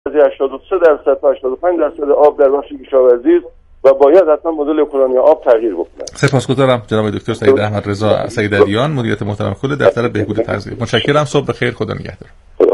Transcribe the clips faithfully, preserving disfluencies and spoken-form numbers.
هشتاد و سه درصد تا هشتاد و پنج درصد آب در بخش کشاورزی است و باید حتما مدل اکولانی آب تغییر بکنه. سپاسگزارم جناب دکتر سعید احمد رضا سیدعلیان، مدیریت محترم کل دفتر بهبود تغذیه. متشکرم. صبح بخیر. خدا نگهدار.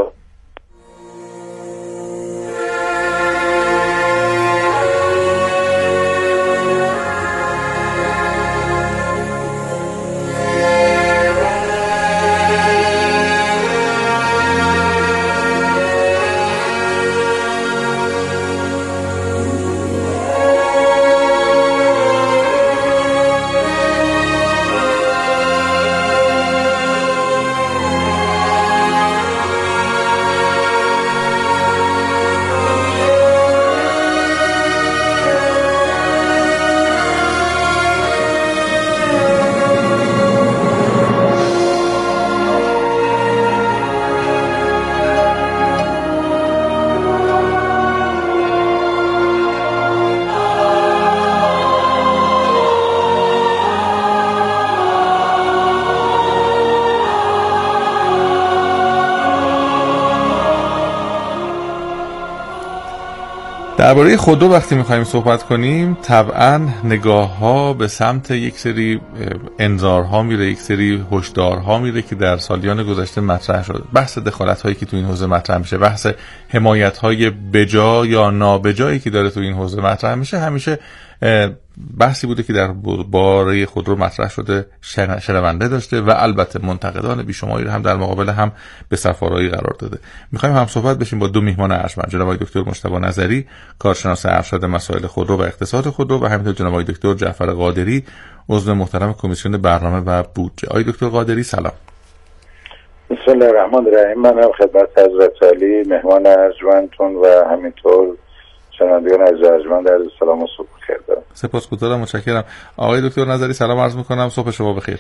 درباره خودرو وقتی می‌خوایم صحبت کنیم طبعاً نگاه‌ها به سمت یک سری انذارها میره، یک سری هشدارها میره که در سالیان گذشته مطرح شد. بحث دخالت‌هایی که تو این حوزه مطرح میشه، بحث حمایت‌های بجا یا نابجایی که داره تو این حوزه مطرح میشه، همیشه بحثی بوده که در باره خودرو مطرح شده، شنونده داشته و البته منتقدان بیشماری هم در مقابل هم به صفارایی قرار داده. میخوایم هم صحبت بشیم با دو میهمان ارجمند، جناب آقای دکتر مجتبی نظری، کارشناس ارشد مسائل خودرو و اقتصاد خودرو، و همینطور جناب آقای دکتر جعفر قادری، عضو محترم کمیسیون برنامه و بودجه. آقای دکتر قادری سلام. بسم الله الرحمن الرحیم. من خدمت حضرت علی مهمان ارجمندتون و همینطور شنوندگان ارجمند عرض سلام و صبح بخیر دارم. سپاسگزارم، متشکرم. آقای دکتر نظری سلام عرض میکنم، صبح شما بخیر.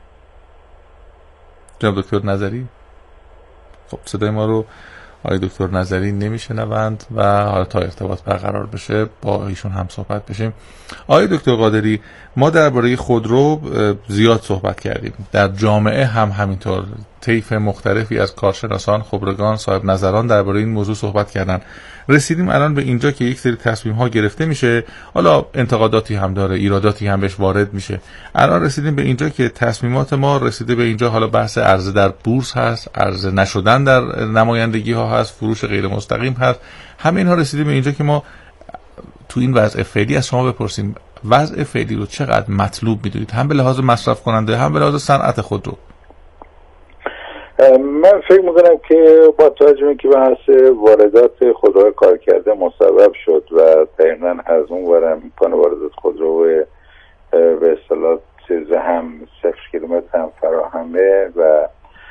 جناب دکتر نظری، خب صدای ما رو آقای دکتر نظری نمیشنوند و حالا تا ارتباط برقرار بشه با ایشون هم صحبت بشیم. آقای دکتر قادری، ما درباره خودرو زیاد صحبت کردیم، در جامعه هم همینطور طیف مختلفی از کارشناسان، خبرگان، صاحب نظران درباره این موضوع صحبت کردن. رسیدیم الان به اینجا که یک سری تصمیم ها گرفته میشه، حالا انتقاداتی هم داره، ایراداتی هم بهش وارد میشه. الان رسیدیم به اینجا که تصمیمات ما رسیده به اینجا، حالا بحث عرضه در بورس هست، عرضه نشدن در نمایندگی ها هست، فروش غیر مستقیم هست. همه اینها رسیدیم به اینجا که ما تو این وضع فعلی از شما بپرسیم وضع فعلی رو چقدر مطلوب میدونید، هم به لحاظ مصرف کننده هم به لحاظ صنعت خودرو؟ من فکر میکنم که با توجه به که بحث واردات خودروی کار کرده مسبب شد و دقیقاً از اون ورم امکان واردات خودرو به اصطلاح سیزده هم صفر کیلومتر هم فراهمه و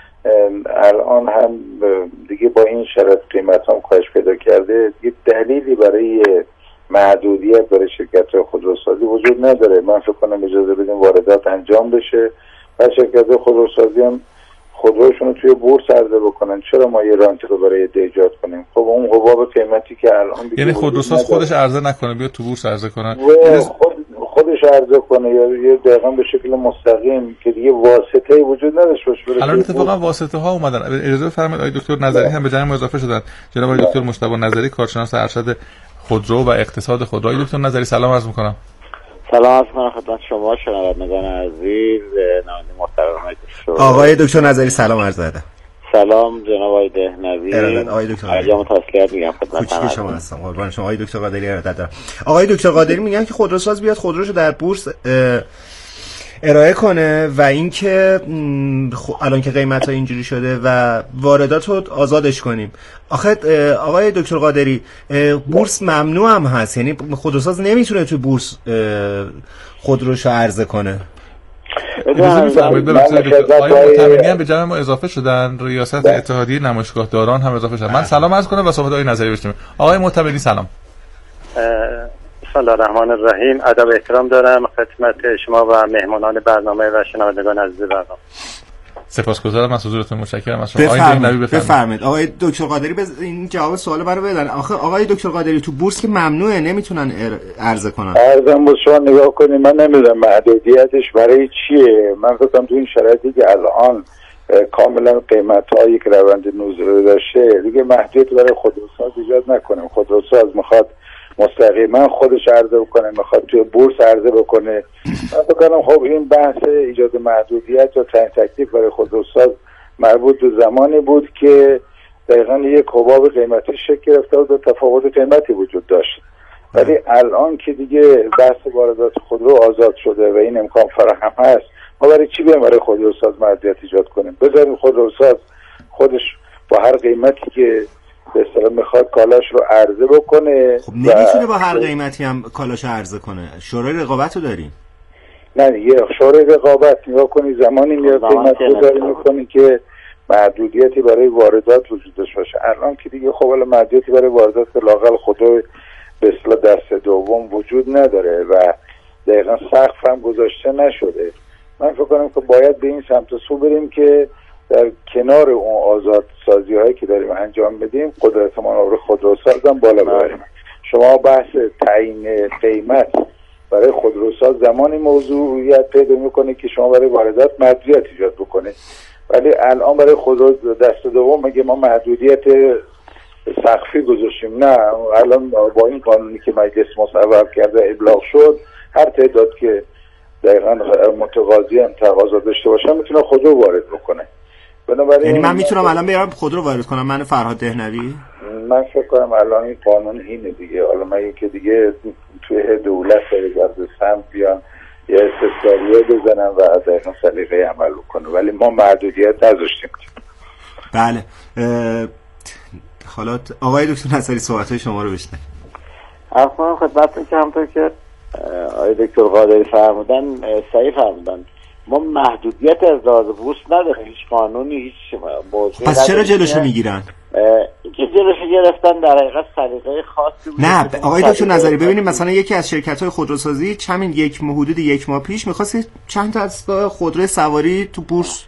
الان هم دیگه با این شرط قیمت هم کاهش پیدا کرده، دیگه دلیلی برای محدودیت برای شرکت‌های خودروسازی وجود نداره. من فکر کنم اجازه بدیم واردات انجام بشه و شرکت‌های خودروسازی هم خودروشون رو توی بورس عرضه بکنن. چرا ما یه رانت رو برای عده ایجاد کنیم؟ خب اون حباب قیمتی که الان دیگه یعنی خودروساز خودش عرضه نکنه، بیاد تو بورس عرضه کنه، خود خودش عرضه کنه یا یه دقیقاً به شکل مستقیم که دیگه واسطه‌ای وجود نداشته باشه. الان اتفاقا واسطه ها اومدن. اجازه بفرمایید آقای دکتر نظری هم به جمع ما اضافه شدن. جناب آقای دکتر مجتبی نظری، کارشناس ارشد خودرو و اقتصاد خودرو. آقای دکتر نظری سلام عرض می‌کنم. سلام عرض می‌کنم خدمت شما شنوندگان عزیز، نماینده محترم دکتر. آقای دکتر نظری سلام عرض ادب. سلام جناب آقای دهنوی. ارادت آقای دکتر. علیرضا تسلیت میگم خدمت شما هستم. قربان شما آقای دکتر قادری. ارادت دارم. آقای دکتر قادری میگن که خودروساز بیاد خودروشو در بورس ارائه کنه و اینکه الان که قیمت‌ها اینجوری شده و واردات رو آزادش کنیم. آخه آقای دکتر قادری بورس ممنوع هم هست، یعنی خودروساز نمیتونه تو بورس خودروشو عرضه کنه. اجازه می‌فرمایید ببخشید آقای متمنی هم به جمع ما اضافه شدن، ریاست اتحادیه نمایشگاه داران هم اضافه شدن. من سلام عرض کنم و صحبت آقای نظری بشنویم. آقای متمنی سلام. بسم الله الرحمن الرحیم. ادب و احترام دارم خدمت شما و مهمانان برنامه و شنوندگان عزیز برنامه. سپاسگزارم از حضورتون، متشکرم از شما. آقای دهنوی بفرمایید. آقای دکتر قادری بز... این جواب سوال برای بدن. آخه آقای دکتر قادری تو بورس که ممنوعه، نمیتونن عرضه کنن. عرضم با شما نگاه کنید، من نمیدونم محدودیتش برای چیه. من فکر کنم تو این شرایطی که الان کاملا قیمت هایی که روند نزول داشته دیگه محدودیت برای خودروساز ایجاد نکنیم. خودروساز میخواد مستقیما خودش عرضه بکنه، میخواد توی بورس عرضه بکنه. من فکر کنم خب این بحث ایجاد محدودیت و تعیین تکلیف برای خودروساز مربوط به زمانی بود که دقیقاً یک حباب قیمتی شکل گرفته بود و تفاوت قیمتی وجود داشت. ولی الان که دیگه بحث واردات خودرو آزاد شده و این امکان فراهم هست، ما برای چی بریم برای خودروساز محدودیت ایجاد کنیم؟ بذاریم خودروساز خودش با هر قیمتی که به اصطلاح میخواد کالاش رو عرضه بکنه. خب نمیتونه با هر قیمتی هم کالاش عرضه کنه. شورای رقابت رو داریم. نه دیگه شورای رقابت نگاه کنی زمانی میاد قیمت گذاری میکنی که محدودیتی برای واردات وجود داشته باشه. الان که دیگه خب الان محدودیتی برای واردات لااقل خودرو به اصطلاح دست دوم وجود نداره و دقیقاً سقف هم گذاشته نشده. من فکر کنم که باید به این سمت سو بریم که در کنار اون آزاد سازی هایی که داریم انجام بدیم قدرت مانور خودروساز هم بالا ببریم. شما بحث تعیین قیمت برای خودروساز زمانی موضوعیت پیدا میکنه که شما برای واردات محدودیت ایجاد بکنه، ولی الان برای خودرو دست دوم مگه ما محدودیت سقفی گذاشتیم؟ نه، الان با این قانونی که مجلس مصوب کرده ابلاغ شد هر تعداد که دقیقاً متقاضی هم تقاضا داشته باشه میتونه خودرو وارد بکنه. بنابراین یعنی من میتونم الان بیارم خودرو وارد کنم، من فرهاد دهنوی؟ من فکر کنم الان این قانون اینه دیگه. حالا من که دیگه توی دولت برگرد سمت بیان یه استثنائیه بزنن و دقیقاً سلیقه عمل بکنه، ولی ما محدودیت نذاشتیم. بله. حالا آقای دکتر نصری صحبت‌های شما رو بشنویم. اصلا خدمتتون که همونطور که آقای دکتر قادری فرمودن صحیح فرمودن، ما محدودیت از لحاظ بورس نداریم، هیچ قانونی هیچ موضوعی. پس چرا جلوشو میگیرن؟ اینکه جلوشو گرفتن در حقیقت سلیقه خاصی بود. نه آقای دکتر نظری ببینید مثلا یکی از شرکت‌های خودروسازی همین یک حدود یک ماه پیش می‌خواست چند تا از خودروی سواری تو بورس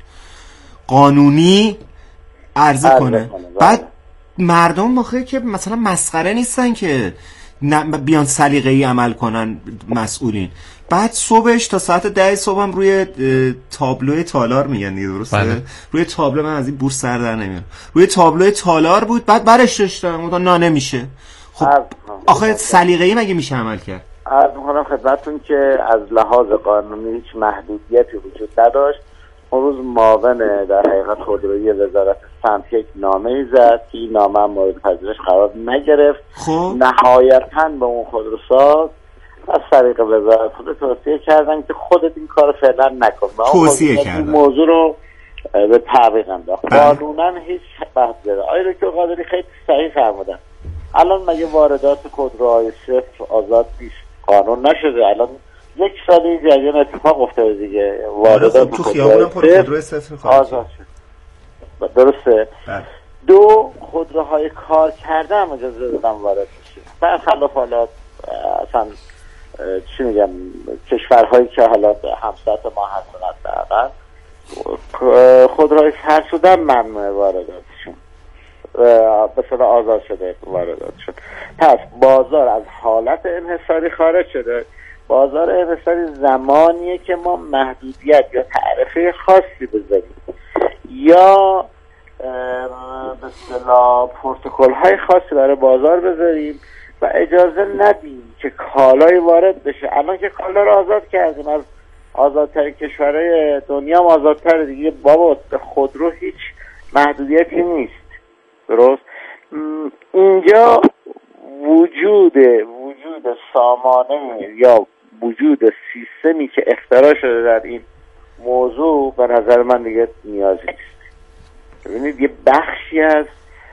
قانونی عرضه کنه. بعد مردم موقعی که مثلا مسخره نیستن که بیان سلیقه‌ای عمل کنن مسئولین. بعد صبحش تا ساعت ده صبح هم روی تابلوی تالار میگن دیگه، درسته؟ بله. روی تابلو، من از این بورس سر در نمیارم، روی تابلوی تالار بود. بعد برش داشتم گفتم نه نمیشه. خب آخه سلیقه‌ای مگه میشه عمل کرد؟ عرض می‌کنم خدمتتون که از لحاظ قانونی هیچ محدودیتی وجود نداشت. اون روز معاون در حقیقت خودرویی وزارت سمت یک نامه‌ای زد که این نامه هم مورد پذیرش قرار نگرفت. خب نهایتاً به اون خودروساز از طریق وزارت خود توصیه کردن که خودت این کار فعلا نکن. توصیه کردن این موضوع رو به تعویق انداخت. قانوناً هیچ بحث داره. آقای دکتر قادری خیلی صحیح فرمودن. الان مگه واردات خودروهای صفر آزاد نیست؟ قانون نشده. الان یک سال این جریان اتفاق افتاده دیگه. واردات تو خیابون خودروی صفر آزاد شد. درسته؟ بله. دو، خودروهای کار کرده هم اجازه دادن وارد بشه. برخلاف حالا اصلا چی میگم کشورهایی که حالا همسط ما هستن حداقل خودروهای فرسوده ممنوع وارداتشون به صورت آزاد شده وارداتشون. پس بازار از حالت انحصاری خارج شده. بازار انحصاری زمانیه که ما محدودیت یا تعرفه خاصی بذاریم یا به اصطلاح پروتکل های خاصی برای بازار بذاریم و اجازه ندیم که کالای وارد بشه. الان که کالا رو آزاد کردیم، از آزادترین کشورهای دنیا هم آزادتر دیگه. بابا خودرو هیچ محدودیتی نیست. درست؟ اینجا وجود وجود سامانه یا وجود سیستمی که اختراع شده در این موضوع به نظر من دیگه نیازی نیست. ببینید یه بخشی از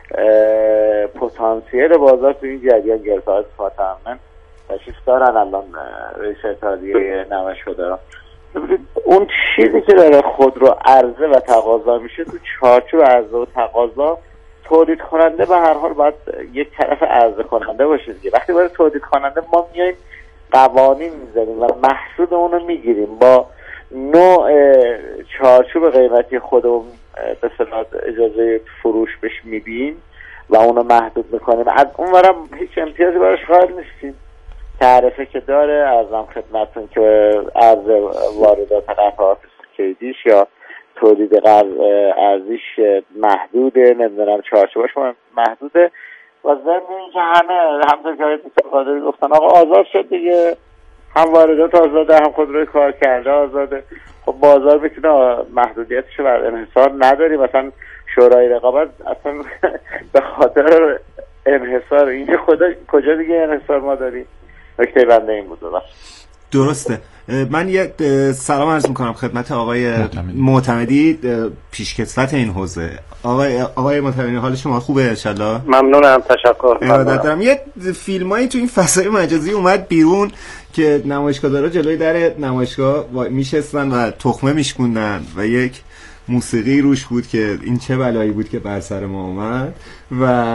پتانسیل بازار تو این جریان گرفته از فاطمه تشریف دارن الان رئیس اتحادیه نمایشگران. اون چیزی که داره خودرو عرضه و تقاضا میشه تو چارچوب عرضه و تقاضا تولید کننده به هر حال باید یک طرف عرضه کننده باشه دیگه. وقتی باید تولید کننده ما میایم قوانین میذاریم و محصول اونو میگیریم با نوع چارچوب قیمتی خودمون به اصطلاح اجازه فروش بهش میدیم و اونو محدود میکنیم. از اونورم هیچ امتیازی براش قائل نیستیم. تعرفه که داره ارزم خدمتتون که عرض واردات قطعات کلیدیش یا تولید ارزیش محدوده، نمیدونم چارچوبش محدوده و ضمن اینکه همه همونطور که آقای دکتر قادری گفتن آقا آزاد شد دیگه، هم واردات آزاده هم خودروی کار کرده آزاده. خب بازار میتونه محدودیتش رو بر انحصار نداری، مثلا شورای رقابت اصلا به خاطر انحصار اینجا خدا کجا دیگه انحصار ما داریم. نکته بنده این بود. درسته. من یه سلام عرض میکنم خدمت آقای معتمدی، پیشکسوت این حوزه. آقای آقای معتمدی حال شما خوبه ان شاء الله؟ ممنونم، تشکر. ارادت دارم. یه فیلمایی تو این فضای مجازی اومد بیرون که نمایشگاه‌دارا جلوی در نمایشگاه میشستن و تخمه میشکوندن و یک موسیقی روش بود که این چه بلایی بود که بر سر ما اومد. و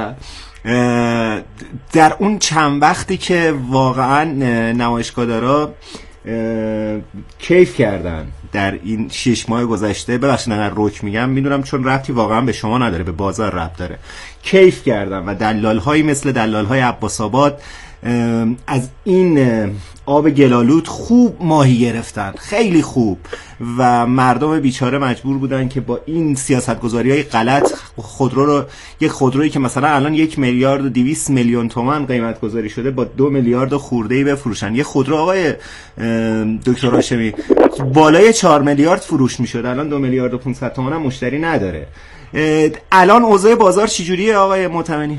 در اون چند وقتی که واقعا نمایشگاه‌دارا کیف کردن در این شش ماه گذشته، ببخشید اگر رک میگم میدونم چون ربطی واقعا به شما نداره، به بازار ربط داره، کیف کردن و دلال‌هایی مثل دلال‌های عباس آباد از این آب گلالود خوب ماهی گرفتن، خیلی خوب، و مردم بیچاره مجبور بودن که با این سیاستگذاری‌های غلط خودرو رو، یک خودرویی که مثلا الان یک میلیارد و دویست میلیون تومان قیمت گذاری شده با دو میلیارد خورده‌ای بفروشن. یک خودرو آقای دکتر هاشمی بالای چهار میلیارد فروش می‌شد، الان دو میلیارد و پانصد تومان هم مشتری نداره. الان اوضاع بازار چجوریه آقای معتمدی؟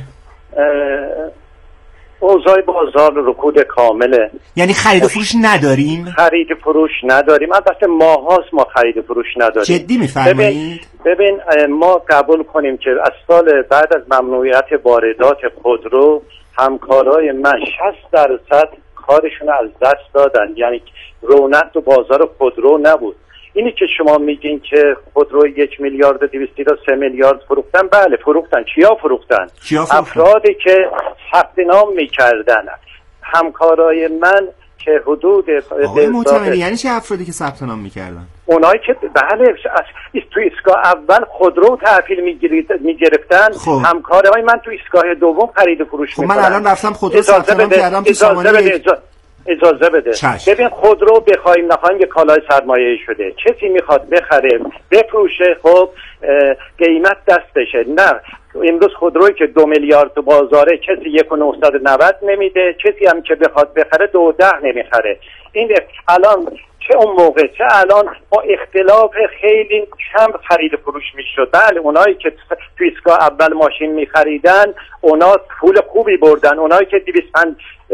اوضاع بازار رکود کامله، یعنی خرید و فروش نداریم؟ خرید فروش نداریم، البته ماهاست ما خرید فروش نداریم. جدی میفرمایید؟ ببین, ببین ما قبول کنیم که از سال بعد از ممنوعیت واردات خودرو همکارای من شصت درصد کارشون از دست دادن، یعنی رونق تو بازار خودرو نبود. اینی که شما میگین که خودرو یک میلیارد و دویست تا سه میلیارد فروختن، بله فروختن. کیا فروختن؟ کیا فروختن؟ افرادی که ثبت نام میکردن، همکارای من که حدود آقای معتمدی یعنی چه افرادی که ثبت نام میکردن؟ اونایی که بله تو ایستگاه اول خودرو تحویل میگرفتن، خب. همکارای من تو ایستگاه دوم خرید و فروش خب میکنن. من الان رفتم خودرو ثبت نام کردم تو سامانه یک... اجازه بده. چشم. ببین خودرو بخوایم نخوایم یه کالای سرمایه‌ای شده، کسی میخواد بخره بفروشه، خب قیمت دستشه. نه امروز خودرویی که دو میلیارد تو بازاره کسی یک و نهصد و نود نمیده، کسی هم که بخواد بخره دو و ده نمیخره. این الان چه اون موقع چه الان با اختلاف خیلی کم خرید فروش میشد. بله اونایی که تو ایستگاه اول ماشین میخریدن اونا پول خوبی بردن، اونایی که دویست و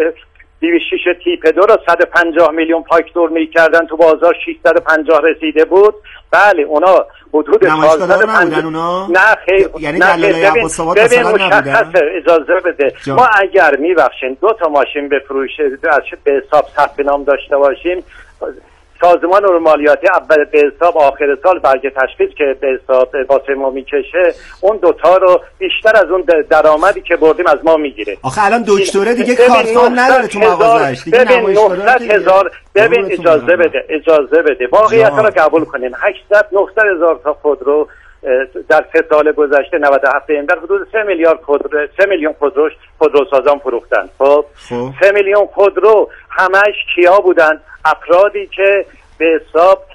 شش تیپ دو رو صد و پنجاه میلیون فاکتور میکردن تو بازار ششصد و پنجاه رسیده بود، بله اونا حدود چهارصد و پنجاه اونا نه خیر، یعنی دلال عباس آباد مثلا نبودن. اجازه بده جان. ما اگر میبخشین دو تا ماشین بفروشه از به حساب ثبت نام داشته باشیم، سازمان امور مالیاتی اول به حساب آخر سال برگه تشخیص که به حساب واسه ما میکشه، اون دوتا رو بیشتر از اون درآمدی که بردیم از ما میگیره. آخه الان دکتره دیگه کارتون نداره تو مغازه‌اش دیگه. ببین نهصد هزار ببین اجازه بده اجازه بده واقعیت رو قبول کنیم. هشتصد نهصد هزار تا خودرو در سه سال گذشته نود و هفت در حدود سه میلیارد خودرو سه میلیون خودرو خودروسازان فروختن. خب سه میلیون خودرو همش کیا بودن؟ افرادی که به حساب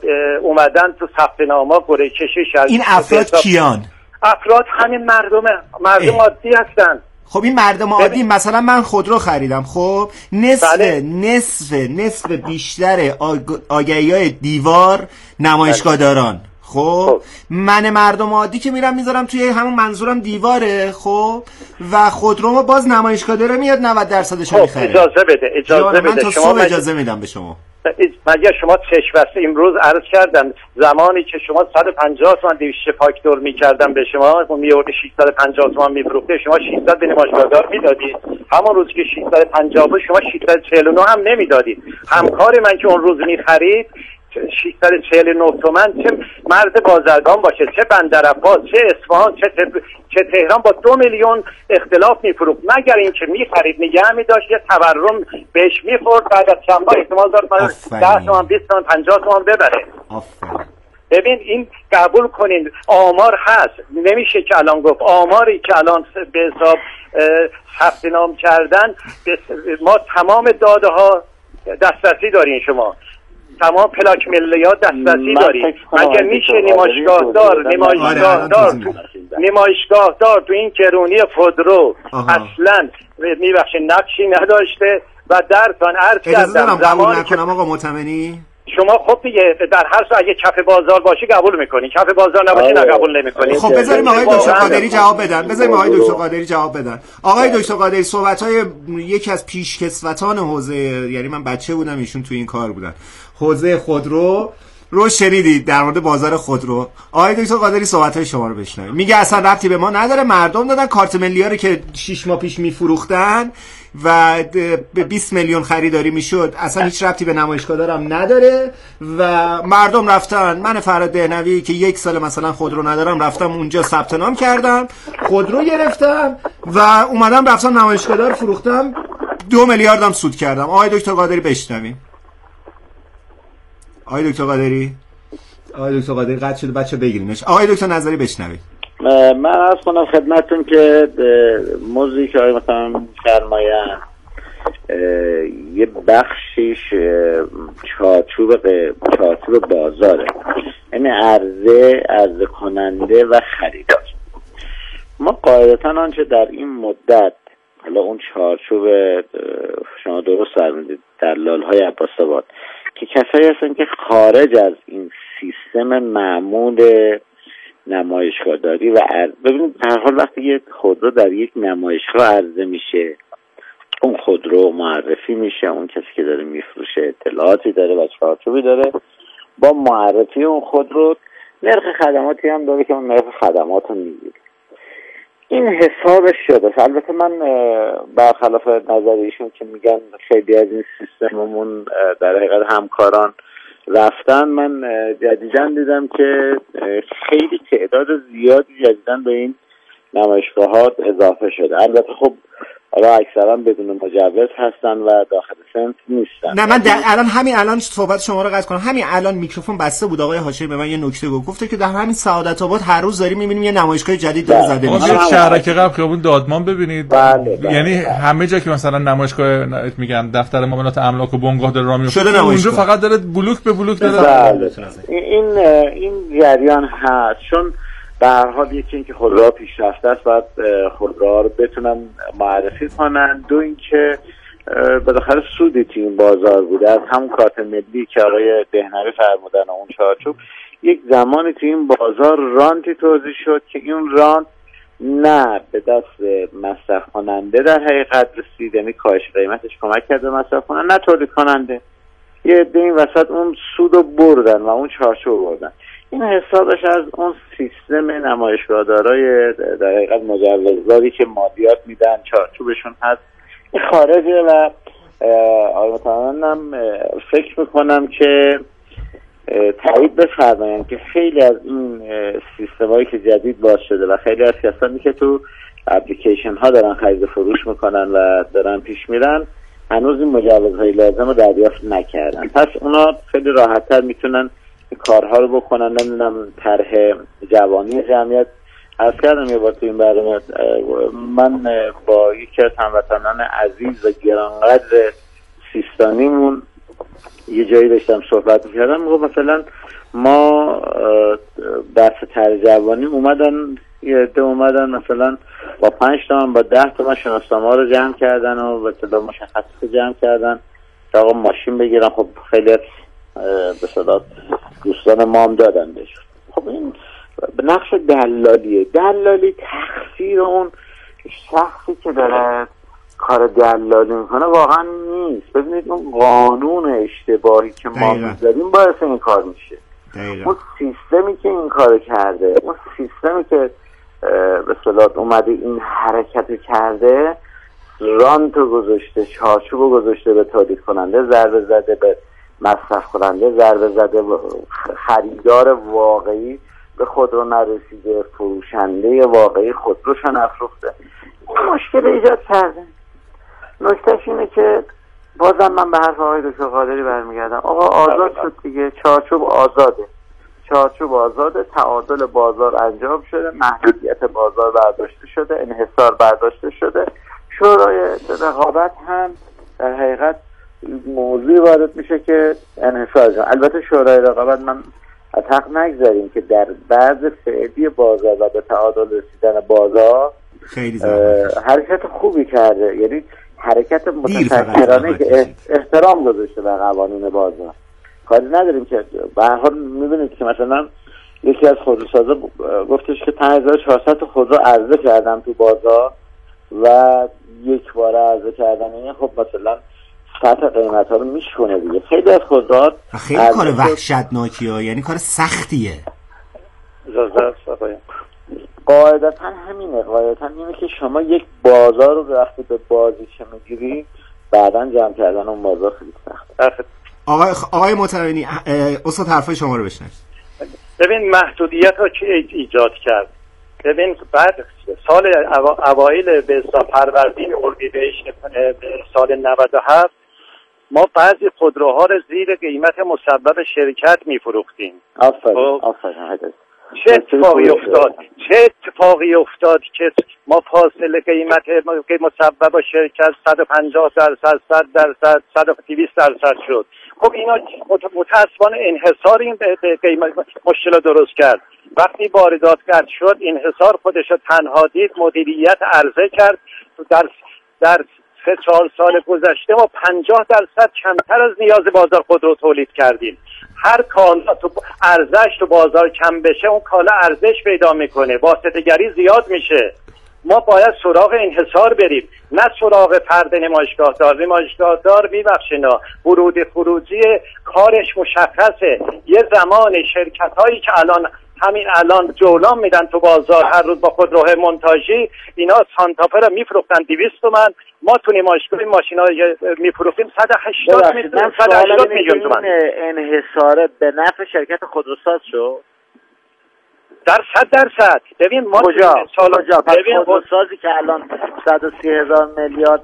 اومدن تو ثبت نامه قرعه کشی شد. این افراد کیان؟ افراد همین مردم مردم اه. عادی هستن. خب این مردم عادی مثلا من خودرو خریدم، خب نصف بله. نصف نصف بیشتر آگ... آگهی‌های دیوار نمایشگاه داران. خب, خب من مردم عادی که میرم میذارم توی همون منظورم دیواره، خب و خودرو ما باز نمایشگاه داره میاد نود درصدش رو میخره. اجازه بده اجازه بده من تا شما اجازه میدم به شما. مگه شما چشم‌بسته امروز عرض کردم زمانی که شما صد و پنجاه تومن دویست فاکتور می‌کردم به شما، اون میورد ششصد و پنجاه تومن میفروخته، شما ششصد به نمایشگاهدار میدادید. همون روز که ششصد و پنجاه بود شما ششصد و چهل و نه هم نمیدادید. همکار من که اون روز می‌خرید ششصد و چهل و نه تومن، چه مرد بازرگان باشه، چه بندرعباس، چه اصفهان، چه تب... چه تهران، با دو میلیون اختلاف میفروخت. مگر اینکه میخرید نگه میداشت یه تورم بهش میخورد، بعد از چند ماه احتمال داشت ده تومن بیست تومن پنجاه تومن ببره. آفرین. ببین این قبول کنین آمار هست، نمیشه که الان گفت آماری که الان به حساب ثبت نام کردن ما تمام داده ها دسترسی دارین شما. تمام پلاک ملیات دسترسی داریم. مگه میشه نمایشگاه دار نمایشگاه دار تو نمایشگاه دار تو این گرونی خودرو اصلا میبخشه نقشی نداشته و درتان عرض کردم زمانی که آقا مطمئنی شما خب دیگه در هر سو اگه کف بازار باشی قبول میکنی، کف بازار نباشی نه قبول نمیکنی. خب بذاریم آقای دکتر قادری جواب بدن بذاریم آقای دکتر قادری جواب بدن آقای دکتر قادری صحبت‌های یکی از پیشکسوتان حوزه، یعنی من بچه بودم ایشون تو این کار بودن، حوزه خودرو رو شنیدید در مورد بازار خودرو. آقای دکتر قادری صحبت‌های شما رو بشنوید. میگه اصلا ربطی به ما نداره، مردم دادن کارت ملی‌ها رو که شش ماه پیش میفروختن و به بیست میلیون خریداری میشد، اصلا هیچ ربطی به نمایشگاه دارم نداره و مردم رفتن. من فراد دهنوی که یک سال مثلا خودرو ندارم رفتم اونجا ثبت نام کردم، خودرو گرفتم و اومدم رفتم نمایشگاه دار فروختم، دو میلیاردم سود کردم. آقای دکتر قادری بشنویم. آقای دکتر قادری آقای دکتر قادری قطع شده، بچه بگیرینش. آقای دکتر نظری بشنوید. من عرض کنم خدمتتون که موضوعی که آقای مثلا فرمایند یه بخشیش چارچوب چارچوب بازاره، یعنی عرضه عرضه کننده و خریدار. ما قاعدتا آنچه در این مدت، حالا اون چارچوب شما درست فرمودید، دلال‌های عباس‌آباد که کسایی هستن که خارج از این سیستم معمول نمایشگاه داری و عرض. ببینید هر حال وقتی یک خودرو در یک نمایشگاه عرضه میشه، اون خودرو معرفی میشه، اون کسی که داره میفروشه اطلاعاتی داره و چارچوبی داره، با معرفی اون خودرو نرخ خدماتی هم داره که اون نرخ خدمات رو میگیره. این حسابش شده. البته من برخلاف نظر ایشون که میگن خیلی از این سیستممون در حقیقت همکاران رفتن، من جدیداً دیدم که خیلی تعداد زیادی جدیداً به این نمایشگاهات اضافه شده. البته خب حالا اکثرا بدون مجوز هستن و داخل سنت نیستن. نه من الان همین الان صحبت شما رو قطع کنم، همین الان میکروفون بسته بود، آقای هاشمی به من یه نکته گفت، گفته که در همین سعادت آباد هر روز داریم میبینیم یه نمایشگاه جدید داره زده میشه. ما شهرک قبل خیابون دادمان ببینید. بله بله یعنی بله. همه جا که مثلا نمایشگاه میگن دفتر معاملات املاک و بنگاه داره راه میفته، اونجا فقط داره بلوک به بلوک داره. بله. این این جریان هست، چون به هر حال یکی اینکه خودروها پیشرفته است، باید خودروها رو بتونن معرفی کنن. دو اینکه بالاخره سودی تو این بازار بوده از همون کارت ملی که آقای دهنوی فرمودن، اون چارچوب یک زمانی تو این بازار رانتی توزیع شد که این رانت نه به دست مصرف کننده در حقیقت رسید، یعنی کاهش قیمتش کمک کرد به مصرف کننده، نه تولید کننده. یه عده این وسط اون سود رو بردن و اون چارچوب بردن. این حسابش از اون سیستم نمایشگاهدارای در حقیقت مجوزداری که مالیات میدن، چارچوبشون هست، این خارجه و آرمتانم فکر میکنم که تایید بفرمایند که خیلی از این سیستم هایی که جدید باز شده و خیلی از کسانی که تو اپلیکیشن ها دارن خرید فروش میکنن و دارن پیش میرن هنوز این مجوزهای لازم رو دریافت نکردن. پس اونا خیلی راحت‌تر میتونن کارها رو بکنن. نمیدونم طرح جوانی جمعیت عرض کردم یه بار تو این برنامه، من با یکی از هموطنان عزیز و گرانقدر سیستانیمون یه جایی داشتم صحبت میکردم، میگم مثلا ما بحث طرح جوانی اومدن، یه عده اومدن مثلا با پنج تومن با ده تومن شناسنامه رو جمع کردن و به اصطلاح مشخصات جمع کردن که آقا ماشین بگیرن. خب خیلی به اصطلاح دوستان ما هم دادن بهشون. خب این به نقش دلالیه. دلالی تقصیر اون شخصی که داره کار دلالی میکنه واقعا نیست. ببینید اون قانون اشتباهی که ما میذاریم باعث این کار میشه. دقیقا. اون سیستمی که این کار کرده، اون سیستمی که به اصطلاح اومده این حرکت کرده، رانتو گذاشته، چارچوبو گذاشته به تولید کننده، ضربه زده به مصرف کننده، ضربه زده به خریدار واقعی به خودرو نرسیده، فروشنده واقعی خودروش نفروخته. این مشکل ایجاد کرده. نکتهش اینه که بازم من به حرف آقای دکتر قادری برمیگردم. آقا آزاد شد دیگه، چارچوب آزاده، چارچوب آزاده، تعادل بازار انجام شده، محدودیت بازار برداشته شده، انحصار برداشته شده، شورای رقابت هم در حقیقت موضوعی وارد میشه که انحصار جان. البته شورای رقابت من از حق نگذاریم که در بعض فعلی بازار و به تعادل رسیدن بازار خیلی حرکت خوبی کرده، یعنی حرکت متفکرانه که احترام گذاشته به قوانین بازار. کاری نداریم که به هر حال میبینید که مثلا یکی از خودروسازا گفتش که پنج هزار و چهارصد خودرو عرضه کردم تو بازار و یک بار عرضه کردن این خب مثلا سطح قیمت ها رو میشونه دیگه. خیلی از خودروها خیلی کار وحشتناکی ها، یعنی کار سختیه. قاعدتا همینه، قاعدتا اینه که شما یک بازار رو وقتی به بازیچه میگیری بعدا جمع کردن اون بازار خیلی سخته. آقای آقای محترمی استاد حرفای شما رو بشنوید. ببین محدودیت ها چی ایجاد کرد؟ ببین بعد سال اوایل به فروردین اردیبهشت سال نود و هفت ما بعضی خودروها رو زیر قیمت مسبب شرکت میفروختیم. آفرین آفرین. چه اتفاقی افتاد؟ چه اتفاقی افتاد که ما فاصله قیمت مسبب با شرکت صد و پنجاه درصد، صد درصد، صد و دویست درصد شد. خب اینا متأسفانه انحصار این به قیمت مشکل درست کرد. وقتی واردات قطع شد انحصار خودش تنها دید، مدیریت عرضه کرد. در در سه چهار سال گذشته ما پنجاه درصد کمتر از نیاز بازار خودرو تولید کردیم. هر کالا تو ارزش تو بازار کم بشه اون کالا ارزش پیدا میکنه، واسطه‌گری زیاد میشه. ما باید سراغ انحصار بریم، نه سراغ فرد نمایشگاه دار. نمایشگاه دار میبخشینا ورود خروجی کارش مشخصه. یه زمان شرکت هایی که الان همین الان جولان میدن تو بازار هر روز با خودروهای مونتاژی، اینا سانتافه رو میفروختن دویست تومن، ما تو نمایشگاه این ماشینا رو میفروختیم صد و هشتاد میلیون صد و هشتاد میلیون تومن. انحصار به نفع شرکت خودروساز شد در صد درصد. ببین ما کجا کجا پس خودروسازی که الان صد و سی هزار میلیارد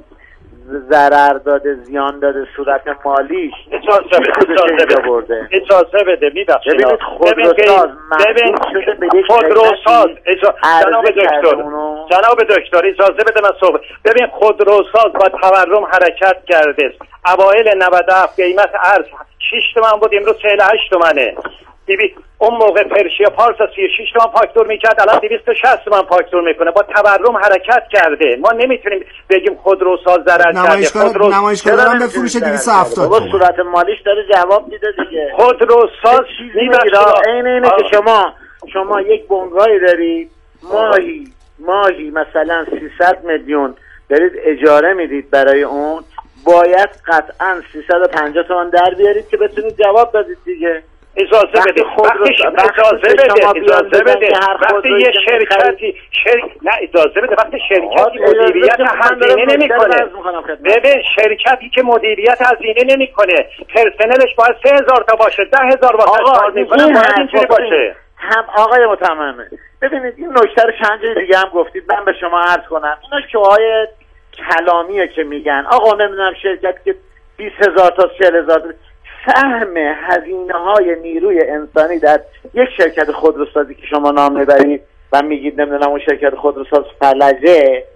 ضرر داده، زیان داده، صورت مالیش اجازه بده اجازه بده اجازه بده میبخشید. ببینید خودروساز ببین خودروساز جناب دکتر جناب دکتر اجازه بده من صحبت. ببین خودروساز با تورم حرکت کرده. اوایل نود و هفت قیمت ارز شش تومن بود، امروز چهل و هشت تومنه. دیوی اون موقع پرشیا پارس سی و شش تومن فاکتور میکرد، الان دویست و شصت تومن فاکتور میکنه. با تورم حرکت کرده. ما نمیتونیم بگیم خودروساز ضرر کرده. خودرو نمایشگاه دارن به فروش دویست و هفتاد تومن. صورت مالیش داره جواب میده دیگه. خودروساز میبخشید این اینه که شما شما یک بنگاهی دارید ماهی ماهی مثلا سیصد میلیون دارید اجاره میدید برای اون، باید قطعا سیصد و پنجاه تومن در بیارید که بتونید جواب بدید دیگه. اجازه بده اجازه بده اجازه بده وقتی یه شرکتی شرک نه اجازه بده وقتی شرکتی مدیریت هزینه نمیکنه. ببین شرکتی که مدیریت هزینه نمیکنه پرسنلش باید سه هزار تا باشه، ده هزار واسه کار میکنه، باید اینجوری باشه. هم آقای متمم ببینید این نکته رو چند جای دیگه هم گفتید، من به شما عرض کنم اینا شوهای کلامیه که میگن آقا نمیدونم شرکتی که بیست هزار تا چهل هزار سهم هزینه های نیروی انسانی در یک شرکت خودروسازی که شما نام میبرید و میگید نمیدونم اون شرکت خودروساز فلجه،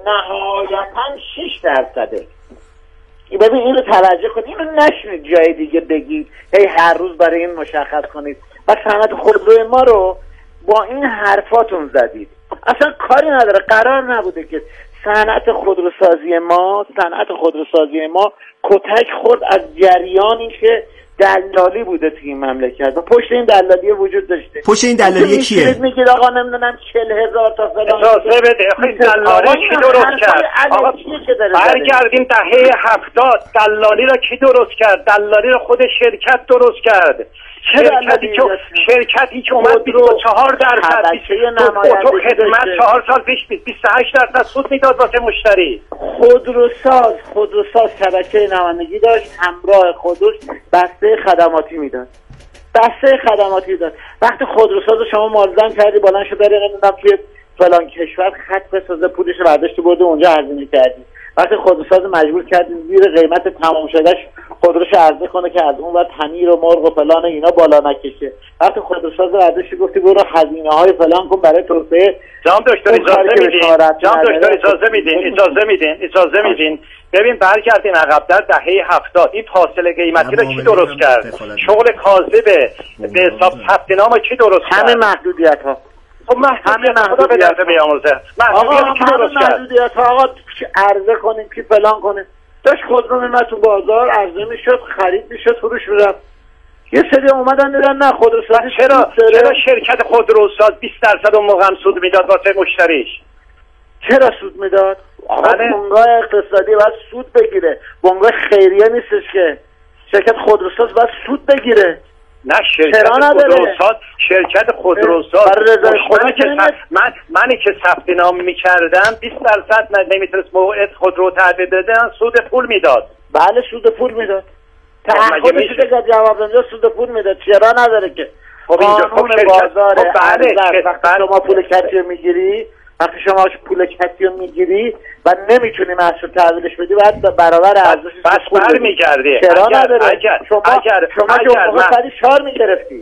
نهایتا شش درصده. ببین اینو توجه کنید، اینو نشونید جای دیگه بگید هی هر روز برای این مشخص کنید و صنعت خودروی ما رو با این حرفاتون زدید. اصلا کاری نداره، قرار نبوده که صنعت خودروسازی ما صنعت خودروسازی ما کتک خورد از جریانی که دلالی بوده توی این مملکت و پشت این دلالی وجود داشته. پشت این دلالی کیه؟ میگید آقا نمیدونم چهل هزار تا فلان. اجازه بده دلالی کی درست کرد؟ آقا برگردیم دهه هفتاد، دلالی را کی درست کرد؟ دلالی را خود شرکت درست کرد. شرکتی که شرکتی که اومد بیست و چهار درصد تو خدمت چهار سال پیش بیست و هشت درصد سود میداد واسه مشتری. خودروساز خودروساز شبکه نمایندگی داشت، همراه خودش بسته خدماتی میداد بسته خدماتی داد. وقتی خودروساز شما مالزن کردی بلند شو بری نمیدونم توی فلان کشور خط بسازه، پولش رو برداشت برده اونجا هزینه کردی. وقتی خودروساز مجبور کردی زیر قیمت تمام شدهش خودروش عرضه کنه که از اون وقت پنیر و مرغ و فلان اینا بالا نکشه، وقتی خودروساز ارزشی گفتی برو هزینه های فلان کن برای توسعه. جناب دکتر اجازه میدین جناب دکتر اجازه میدین اجازه میدین اجازه میدین ببین برگردیم عقب در دهه هفتاد این فاصله قیمتی رو کی درست کرد؟ شغل کاذب به حساب ثبت نام کی درست کرد؟ همه محدودیت ها همه محدودیت ها بیاموزه آقا همه محدودیت ها آقا عرضه کنیم کی فلان کنیم داشت خودرو میمد تو بازار عرضه میشد خرید میشد فروش میرفت یه سری اومدن دیدن نه خودروساز چرا چرا شرکت خودروساز بیست درصد اون موقع سود میداد واسه مشتریش؟ چرا سود میداد؟ آقا بنگاه اقتصادی باید سود بگیره بنگاه خیریه نیستش که شرکت خودروساز باید سود بگیره نه شرکت خودروساز شرکت خودروساز من که من منی که ثبت نام میکردم بیست درصد نمیتونست موعد خودرو تحویل بده سود پول میداد. بله سود پول میداد تعهدش که جواب نمیده سود پول میداد چرا نداره که قانون بازار وقتی شما پول کسی میگیری وقتی شما پول کسی رو میگیری و نمیتونی محصول تحویلش بدی باید برابر ارزشش بس برمیگردی. چرا اگر نداره اگر شما اگر شما که اون موقع صد چهار میگرفتی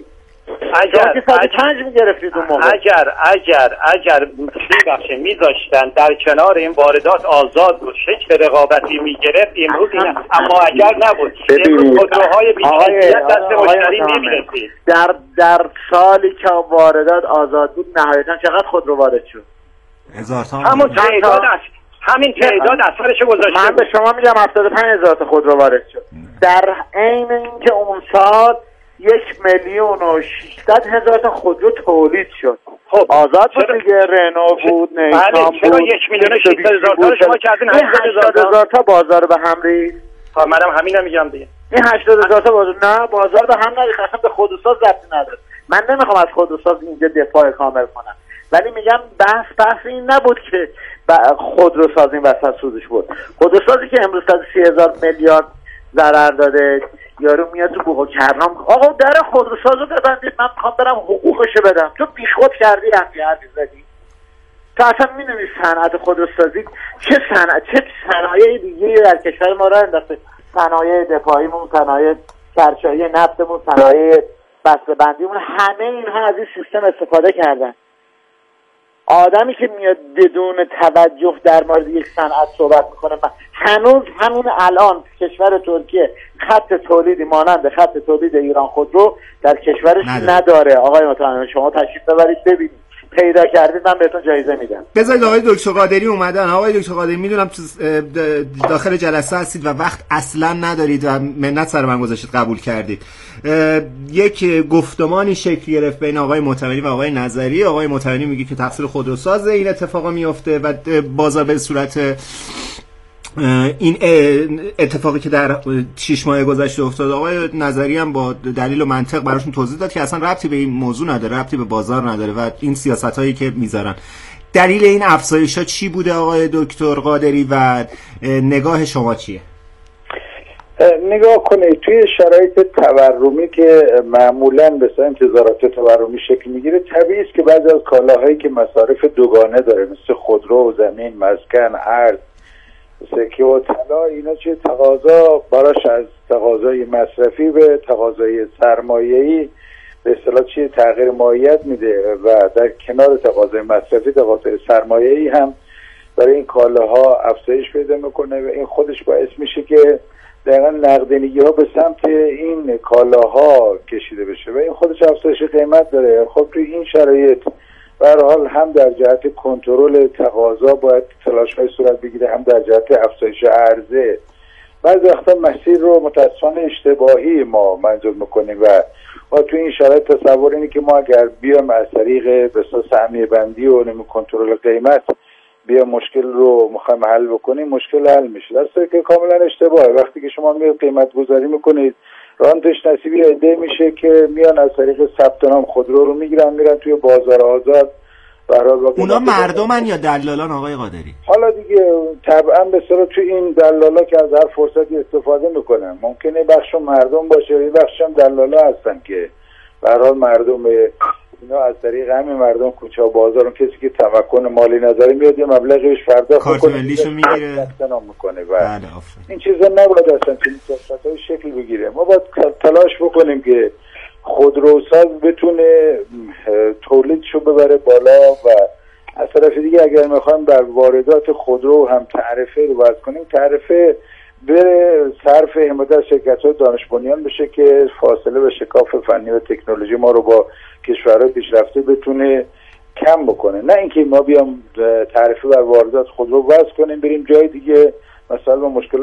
اگر که صد پنج میگرفتی اون موقع اگر اگر اگر میبخشه میذاشتن در کنار این واردات آزاد بود شکل رقابتی میگرفت امروز این اما اگر نبود امروز خودروهای بی‌کیفیت دست مشتری نمیرسید. در در سالی که واردات آزاد بود نهایتا چقدر خودرو وارد شد؟ هزار تا همون تعداد است همین تعداد اثرش گذاشته. من به شما میگم هفتاد و پنج هزار تا خودرو وارد شد در عین اینکه اون سال یک میلیون و ششصد هزار تا خودرو تولید شد. خب آزاد بود دیگه رنو بود نیسان بود چرا یک میلیون و ششصد هزار تا شما کردین هشتاد هزار تا بازار به هم ریخت. ها منم همینم میگم دیگه این هشتاد هزار تا بازار نه بازار به هم نریخت اصلا به خودروساز ربطی نداره. من نمیخوام از خودروساز اینجا دفاع کامل کنم ولی میگم بحث بحث این نبود که خودروساز این وسط سودش بود. خودروسازی که امروز صد و سی هزار میلیارد ضرر داده یارو میاد تو بوق و کرام آقا در خودروسازو ببندید من میخوام برم حقوقشو بدم تو بیخود کردی همین حرفی زدی تو اصلا میدونی صنعت خودروسازی چه صنعت چه صنایع دیگه در کشور ما را انداخته صنایع دفاعیمون صنایع چرخایی نفتمون صنایع بسته‌بندیمون همه اینها از این سیستم استفاده کردن. آدمی که میاد بدون توجه در مورد یک صنعت صحبت میکنه هنوز همین الان کشور ترکیه خط تولیدی مانند خط تولید ایران خودرو در کشورش نداره, نداره. آقای متمم شما تشریف ببرید ببینید پیدا کردید من بهتون جایزه میدم. بذارید آقای دکتر قادری اومدن. آقای دکتر قادری میدونم داخل جلسه هستید و وقت اصلا ندارید و منت سر من گذاشتید قبول کردید. یک گفتمانی شکل گرفت بین آقای معتمری و آقای نظری. آقای معتمری میگه که تقصیر خودروساز این اتفاقا میفته و بازار به صورت این اتفاقی که در شش ماه گذشته افتاد. آقای نظری هم با دلیل و منطق براشون توضیح داد که اصلا ربطی به این موضوع نداره ربطی به بازار نداره و این سیاستایی که میذارن. دلیل این افزایش‌ها چی بوده آقای دکتر قادری و نگاه شما چیه؟ نگاه کنید توی شرایط تورمی که معمولاً به صورت انتظارات تورمی شکل میگیره طبیعی است که بعضی از کالاهایی که مصارف دوگانه داره مثل خودرو و زمین مسکن ارز سکه و طلا اینا چه تقاضا براش از تقاضای مصرفی به تقاضای سرمایه‌ای به اصطلاح چه تغییر ماهیت میده و در کنار تقاضای مصرفی تقاضای سرمایه‌ای هم برای این کالاها افزایش پیدا میکنه و این خودش باعث میشه که دقیقا نقدینگی ها به سمت این کالاها کشیده بشه و این خودش افزایش قیمت داره. خب توی این شرایط به هر حال هم در جهت کنترل تقاضا باید تلاش‌های صورت بگیره هم در جهت افزایش عرضه. بعضی وقتا مسیر رو متأسفانه اشتباهی ما منظور میکنیم و ما توی این شرایط تصور اینه که ما اگر بیام از طریق به اساس سهمیه بندی و نمی کنترل قیمت بیا مشکل رو میخوایم حل بکنیم مشکل حل میشه. در صورتی که کاملا اشتباهه. وقتی که شما میاد قیمت گذاری میکنید رانتش نصیبی عده میشه که میان از طریق ثبت نام خودرو رو میگیرن میرن توی بازار آزاد. اونا مردمن یا دلالان آقای قادری؟ حالا دیگه طبعا به صورت تو این دلالا که از هر فرصتی استفاده میکنن ممکنه بخش مردم باشه و بخش هم دلالا هستن که به هر حال مردم اینا از طریق همین مردم کوچه و بازار کسی که تمکن مالی نداره میاد یه مبلغی بهش پرداخت کارت ملیشو میگیره میکنه و این چیزا نباید اصلا چنین سیاست‌های شکل بگیره. ما باید تلاش بکنیم که خودروساز بتونه تولیدشو ببره بالا و از طرف دیگه اگر میخوایم بر واردات خودرو هم تعرفه رو وضع کنیم، تعرفه بره صرف حمایت شرکت‌های دانش بنیان بشه که فاصله و شکاف فنی و تکنولوژی ما رو با کشورهای پیشرفته بتونه کم بکنه، نه اینکه ما بیام تعرفه بر واردات خودرو وضع کنیم بریم جای دیگه مثلا با مشکل